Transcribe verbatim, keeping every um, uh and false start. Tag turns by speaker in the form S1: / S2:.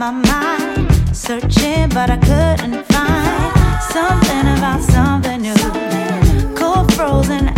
S1: my mind, searching but I couldn't find something about something new. Cold frozen